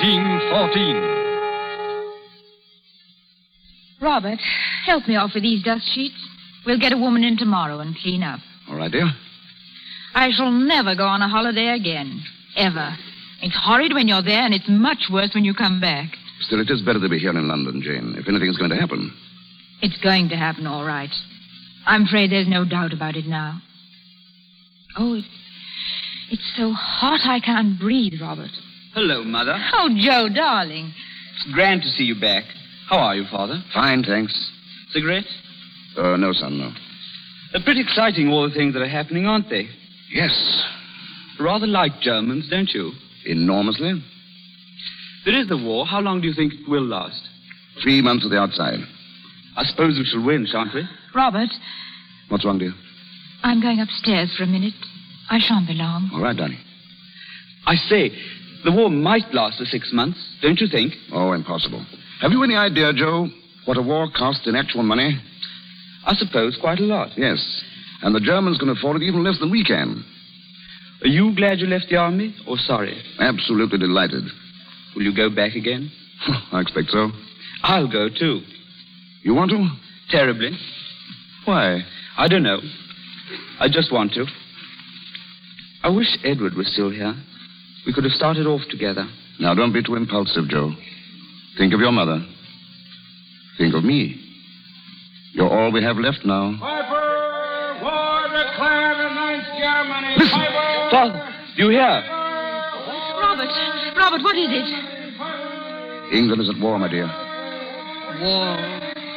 1914. Robert, help me off with these dust sheets. We'll get a woman in tomorrow and clean up. All right, dear. I shall never go on a holiday again. Ever. It's horrid when you're there, and it's much worse when you come back. Still, it is better to be here in London, Jane, if anything's going to happen. It's going to happen, all right. I'm afraid there's no doubt about it now. Oh, it's so hot I can't breathe, Robert. Hello, Mother. Oh, Joe, darling. It's grand to see you back. How are you, Father? Fine, thanks. Cigarette? No, son, no. They're pretty exciting, all the things that are happening, aren't they? Yes. Rather like Germans, don't you? Enormously. There is the war. How long do you think it will last? 3 months at the outside. I suppose we shall win, shan't we? Robert, What's wrong, dear? I'm going upstairs for a minute. I shan't be long. All right, darling. I say, the war might last for 6 months, don't you think? Oh, impossible. Have you any idea, Joe, what a war costs in actual money? I suppose quite a lot. Yes. And the Germans can afford it even less than we can. Are you glad you left the army, or sorry? Absolutely delighted. Will you go back again? I expect so. I'll go, too. You want to? Terribly. Why? I don't know. I just want to. I wish Edward was still here. We could have started off together. Now, don't be too impulsive, Joe. Think of your mother. Think of me. You're all we have left now. Piper, war declared against Germany. Listen, Father, you hear? Robert, what is it? England is at war, my dear. War.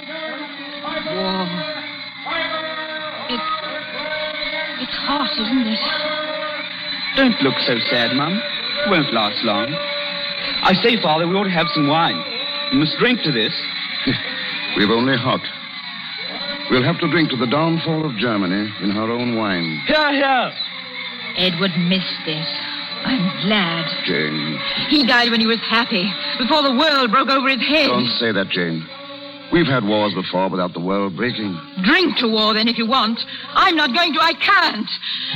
It's hot, isn't it? Don't look so sad, Mum. It won't last long. I say, Father, we ought to have some wine. We must drink to this. We've only hot. We'll have to drink to the downfall of Germany in her own wine. Here, here. Edward missed it. I'm glad. Jane. He died when he was happy, before the world broke over his head. Don't say that, Jane. We've had wars before without the world breaking. Drink to war, then, if you want. I'm not going to. I can't.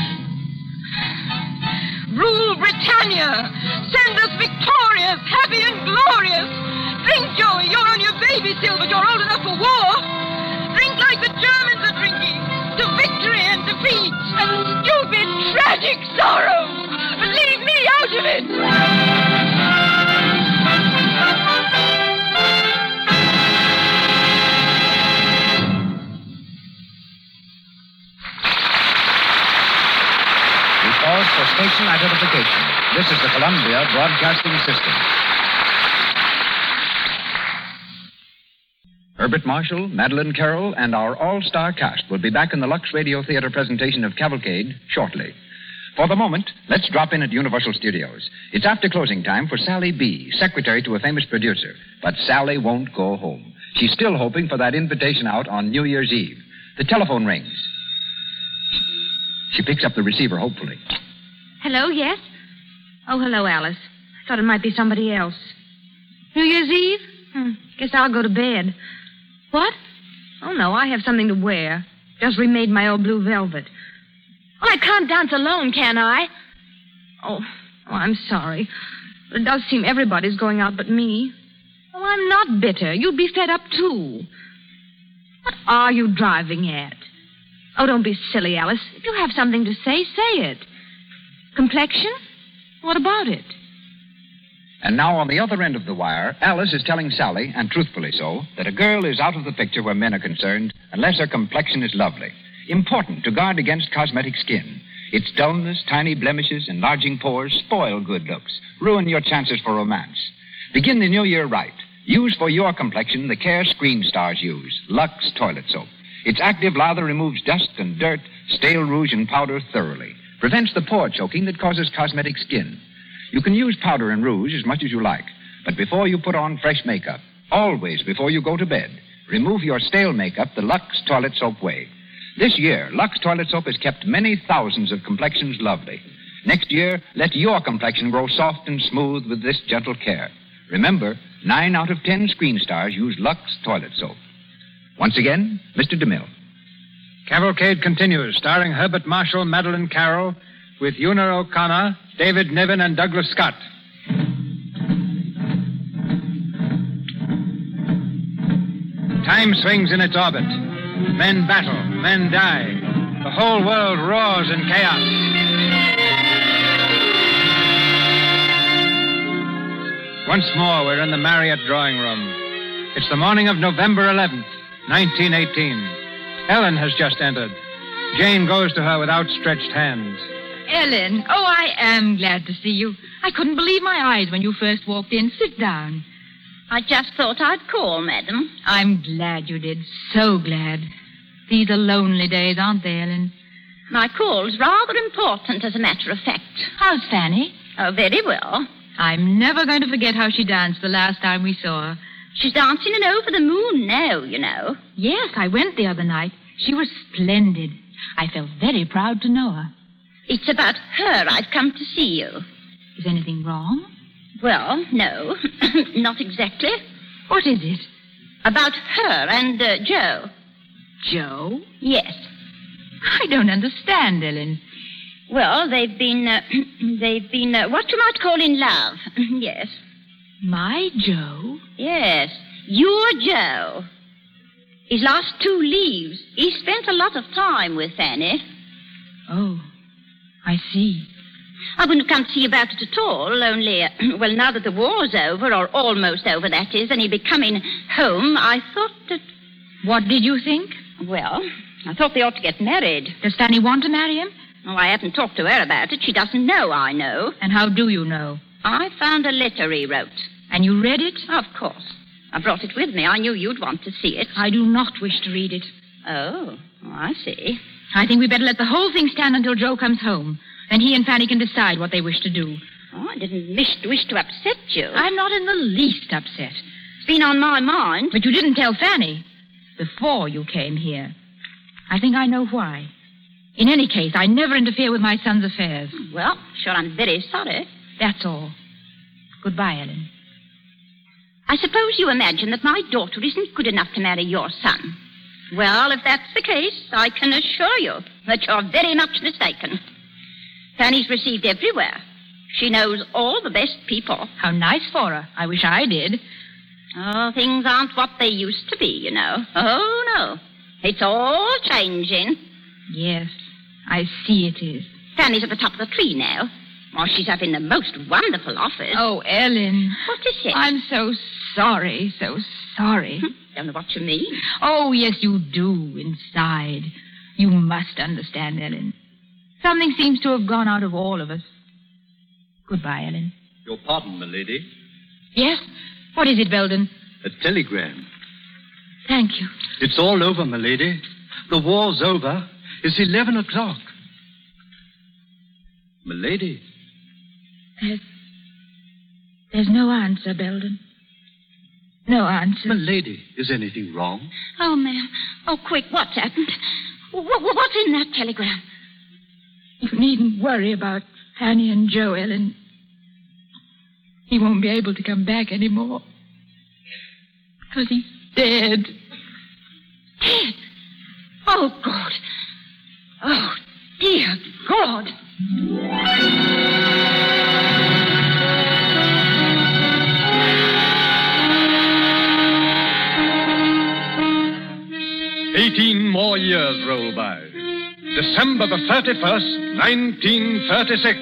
Rule Britannia. Send us victorious, happy and glorious. Drink, Joey. You're on your baby still, but you're old enough for war. Drink like the Germans are drinking. To victory and defeat and stupid, tragic sorrow. But leave me out of it. Pause for station identification. This is the Columbia Broadcasting System. Herbert Marshall, Madeline Carroll, and our all-star cast will be back in the Lux Radio Theater presentation of Cavalcade shortly. For the moment, let's drop in at Universal Studios. It's after closing time for Sally B., secretary to a famous producer. But Sally won't go home. She's still hoping for that invitation out on New Year's Eve. The telephone rings. She picks up the receiver hopefully. Hello, yes? Oh, hello, Alice. I thought it might be somebody else. New Year's Eve? Guess I'll go to bed. What? Oh, no, I have something to wear. Just remade my old blue velvet. Well, I can't dance alone, can I? Oh, I'm sorry. But it does seem everybody's going out but me. Oh, I'm not bitter. You'd be fed up, too. What are you driving at? Oh, don't be silly, Alice. If you have something to say, say it. Complexion? What about it? And now on the other end of the wire, Alice is telling Sally, and truthfully so, that a girl is out of the picture where men are concerned unless her complexion is lovely. Important to guard against cosmetic skin. Its dullness, tiny blemishes, enlarging pores spoil good looks, ruin your chances for romance. Begin the new year right. Use for your complexion the care screen stars use, Lux Toilet Soap. Its active lather removes dust and dirt, stale rouge and powder thoroughly. Prevents the pore choking that causes cosmetic skin. You can use powder and rouge as much as you like, but before you put on fresh makeup, always before you go to bed, remove your stale makeup the Lux Toilet Soap way. This year, Lux Toilet Soap has kept many thousands of complexions lovely. Next year, let your complexion grow soft and smooth with this gentle care. Remember, 9 out of 10 screen stars use Lux Toilet Soap. Once again, Mr. DeMille. Cavalcade continues, starring Herbert Marshall, Madeline Carroll, with Una O'Connor, David Niven, and Douglas Scott. Time swings in its orbit. Men battle, men die. The whole world roars in chaos. Once more, we're in the Marriott drawing room. It's the morning of November 11th, 1918. Ellen has just entered. Jane goes to her with outstretched hands. Ellen, oh, I am glad to see you. I couldn't believe my eyes when you first walked in. Sit down. I just thought I'd call, madam. I'm glad you did. So glad. These are lonely days, aren't they, Ellen? My call's rather important, as a matter of fact. How's Fanny? Oh, very well. I'm never going to forget how she danced the last time we saw her. She's dancing and over the moon now, you know. Yes, I went the other night. She was splendid. I felt very proud to know her. It's about her I've come to see you. Is anything wrong? Well, no, not exactly. What is it? About her and Joe. Joe? Yes. I don't understand, Ellen. Well, they've been what you might call in love. Yes. My Joe? Yes, your Joe. His last 2 leaves, he spent a lot of time with Fanny. Oh, I see. I wouldn't have come to see about it at all, only, well, now that the war's over, or almost over, that is, and he'd be coming home, I thought that... What did you think? Well, I thought they ought to get married. Does Fanny want to marry him? Oh, I haven't talked to her about it. She doesn't know I know. And how do you know? I found a letter he wrote. And you read it? Of course. I brought it with me. I knew you'd want to see it. I do not wish to read it. Oh, I see. I think we better let the whole thing stand until Joe comes home. Then he and Fanny can decide what they wish to do. Oh, I didn't wish to upset you. I'm not in the least upset. It's been on my mind. But you didn't tell Fanny before you came here. I think I know why. In any case, I never interfere with my son's affairs. Well, sure, I'm very sorry. That's all. Goodbye, Ellen. I suppose you imagine that my daughter isn't good enough to marry your son. Well, if that's the case, I can assure you that you're very much mistaken. Fanny's received everywhere. She knows all the best people. How nice for her. I wish I did. Oh, things aren't what they used to be, you know. Oh, no. It's all changing. Yes, I see it is. Fanny's at the top of the tree now. Oh, she's having the most wonderful offers. Oh, Ellen. What is it? I'm so sorry, so sorry. Don't know what you mean. Oh, yes, you do, inside. You must understand, Ellen. Something seems to have gone out of all of us. Goodbye, Ellen. Your pardon, milady. Yes? What is it, Belden? A telegram. Thank you. It's all over, milady. The war's over. It's 11 o'clock. Milady. There's no answer, Belden. No answer. Milady, is anything wrong? Oh, ma'am. Oh, quick, what's happened? What's in that telegram? You needn't worry about Fanny and Joe, Ellen. He won't be able to come back anymore. Because he's dead. Dead? Oh, God. Oh, dear God. More years roll by. December the 31st, 1936.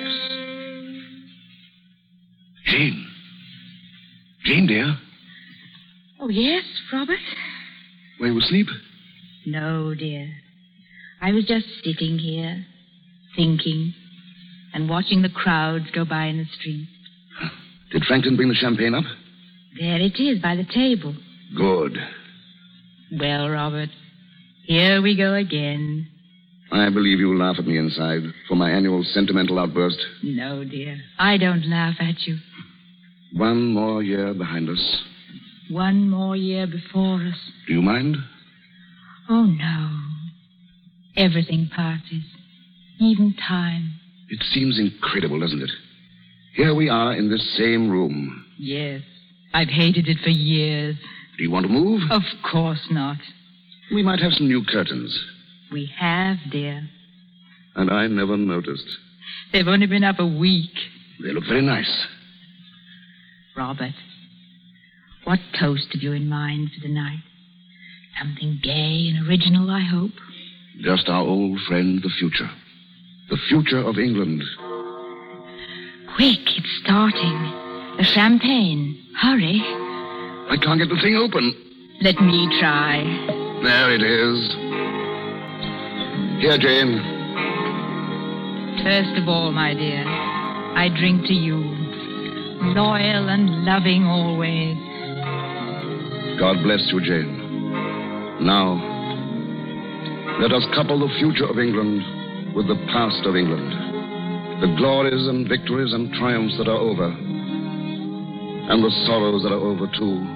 Jane. Jane, dear. Oh, yes, Robert? Were you asleep? No, dear. I was just sitting here, thinking, and watching the crowds go by in the street. Did Franklin bring the champagne up? There it is, by the table. Good. Well, Robert, here we go again. I believe you laugh at me inside for my annual sentimental outburst. No, dear. I don't laugh at you. 1 more year behind us. 1 more year before us. Do you mind? Oh, no. Everything passes. Even time. It seems incredible, doesn't it? Here we are in this same room. Yes. I've hated it for years. Do you want to move? Of course not. We might have some new curtains. We have, dear. And I never noticed. They've only been up a week. They look very nice. Robert, what toast have you in mind for the night? Something gay and original, I hope. Just our old friend, the future. The future of England. Quick, it's starting. The champagne. Hurry. I can't get the thing open. Let me try. There it is. Here, Jane. First of all, my dear, I drink to you. Loyal and loving always. God bless you, Jane. Now, let us couple the future of England with the past of England. The glories and victories and triumphs that are over. And the sorrows that are over, too.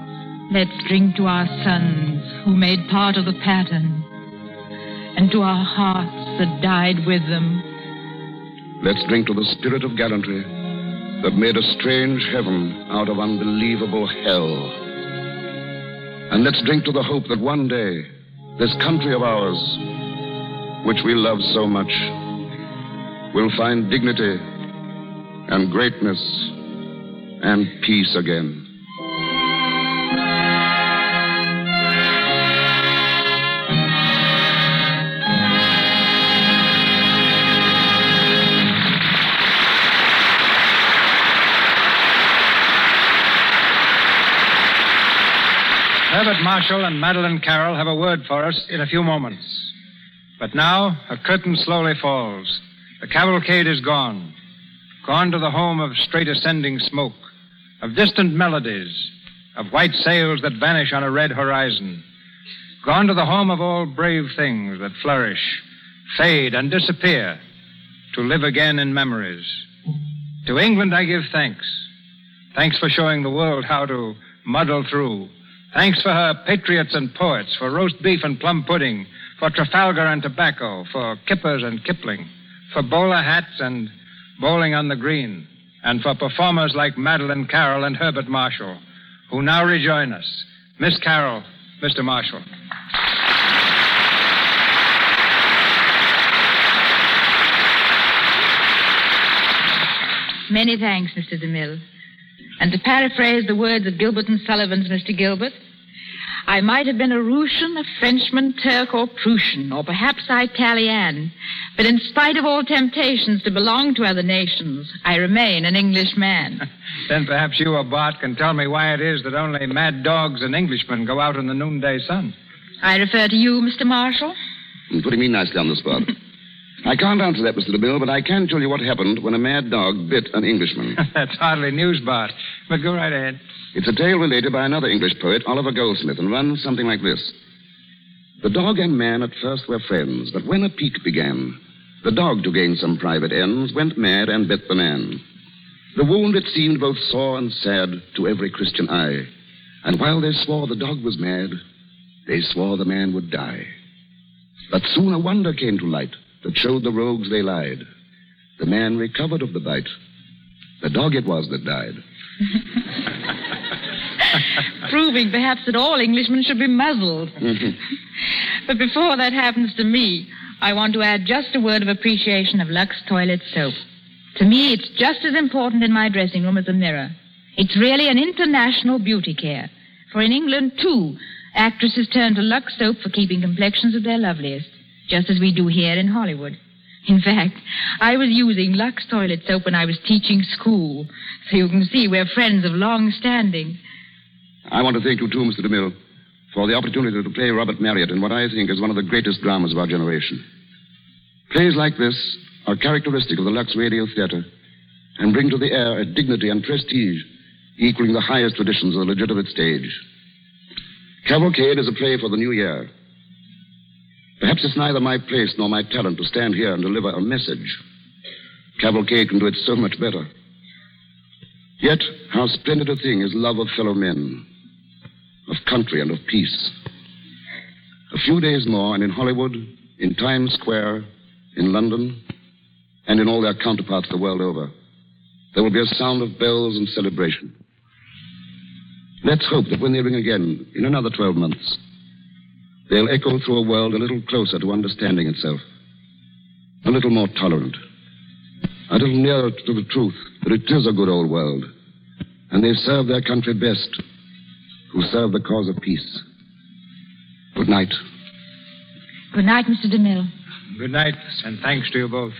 Let's drink to our sons who made part of the pattern, and to our hearts that died with them. Let's drink to the spirit of gallantry that made a strange heaven out of unbelievable hell. And let's drink to the hope that one day, this country of ours, which we love so much, will find dignity and greatness and peace again. Herbert Marshall and Madeline Carroll have a word for us in a few moments. But now, a curtain slowly falls. The cavalcade is gone. Gone to the home of straight ascending smoke, of distant melodies, of white sails that vanish on a red horizon. Gone to the home of all brave things that flourish, fade, and disappear, to live again in memories. To England I give thanks. Thanks for showing the world how to muddle through. Thanks for her patriots and poets, for roast beef and plum pudding, for Trafalgar and tobacco, for kippers and Kipling, for bowler hats and bowling on the green, and for performers like Madeline Carroll and Herbert Marshall, who now rejoin us. Miss Carroll, Mr. Marshall. Many thanks, Mr. DeMille. And to paraphrase the words of Gilbert and Sullivan's Mr. Gilbert, I might have been a Russian, a Frenchman, Turk, or Prussian, or perhaps Italian. But in spite of all temptations to belong to other nations, I remain an Englishman. Then perhaps you or Bart can tell me why it is that only mad dogs and Englishmen go out in the noonday sun. I refer to you, Mr. Marshall. You're putting me nicely on the spot. I can't answer that, Mr. DeMille, but I can tell you what happened when a mad dog bit an Englishman. That's hardly news, Bart. But go right ahead. It's a tale related by another English poet, Oliver Goldsmith, and runs something like this. The dog and man at first were friends, but when a pique began, the dog, to gain some private ends, went mad and bit the man. The wound, it seemed, both sore and sad to every Christian eye. And while they swore the dog was mad, they swore the man would die. But soon a wonder came to light that showed the rogues they lied. The man recovered of the bite. The dog it was that died. Proving perhaps that all Englishmen should be muzzled. But before that happens to me, I want to add just a word of appreciation of Lux Toilet Soap. To me, it's just as important in my dressing room as a mirror. It's really an international beauty care. For in England, too, actresses turn to Lux Soap for keeping complexions at their loveliest, just as we do here in Hollywood. In fact, I was using Lux Toilet Soap when I was teaching school, so you can see we're friends of long standing. I want to thank you, too, Mr. DeMille, for the opportunity to play Robert Marriott in what I think is one of the greatest dramas of our generation. Plays like this are characteristic of the Lux Radio Theater and bring to the air a dignity and prestige equaling the highest traditions of the legitimate stage. Cavalcade is a play for the new year. Perhaps it's neither my place nor my talent to stand here and deliver a message. Cavalcade can do it so much better. Yet, how splendid a thing is love of fellow men, of country and of peace. A few days more, and in Hollywood, in Times Square, in London, and in all their counterparts the world over, there will be a sound of bells and celebration. Let's hope that when they ring again, in another 12 months, they'll echo through a world a little closer to understanding itself, a little more tolerant, a little nearer to the truth that it is a good old world, and they serve their country best who serve the cause of peace. Good night. Good night, Mr. DeMille. Good night, and thanks to you both.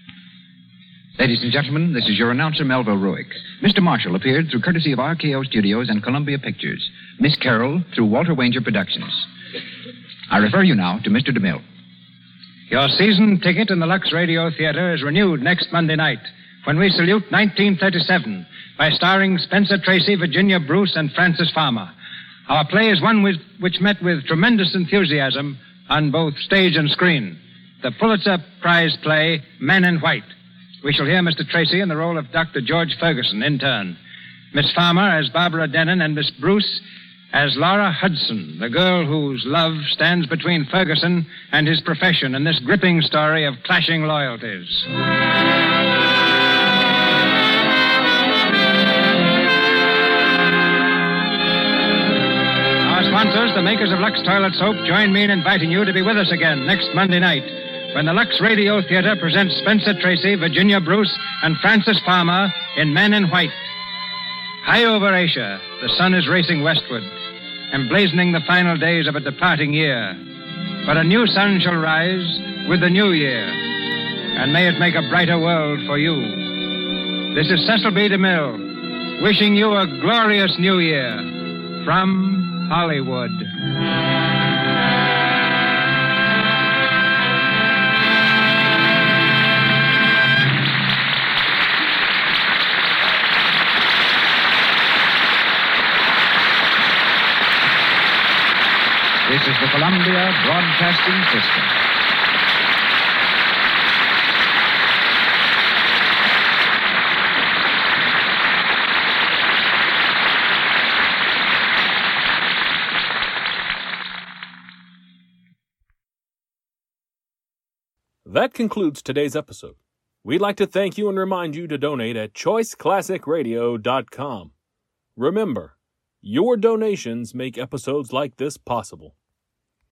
Ladies and gentlemen, this is your announcer, Melville Ruick. Mr. Marshall appeared through courtesy of RKO Studios and Columbia Pictures. Miss Carroll through Walter Wanger Productions. I refer you now to Mr. DeMille. Your season ticket in the Lux Radio Theater is renewed next Monday night when we salute 1937 by starring Spencer Tracy, Virginia Bruce, and Francis Farmer. Our play is one which met with tremendous enthusiasm on both stage and screen. The Pulitzer Prize play, Men in White. We shall hear Mr. Tracy in the role of Dr. George Ferguson, intern. Miss Farmer as Barbara Denon, and Miss Bruce as Laura Hudson, the girl whose love stands between Ferguson and his profession in this gripping story of clashing loyalties. Our sponsors, the makers of Lux Toilet Soap, join me in inviting you to be with us again next Monday night when the Lux Radio Theater presents Spencer Tracy, Virginia Bruce, and Francis Palmer in Men in White. High over Asia, the sun is racing westward, emblazoning the final days of a departing year. But a new sun shall rise with the new year, and may it make a brighter world for you. This is Cecil B. DeMille, wishing you a glorious new year from Hollywood. This is the Columbia Broadcasting System. That concludes today's episode. We'd like to thank you and remind you to donate at choiceclassicradio.com. Remember, your donations make episodes like this possible.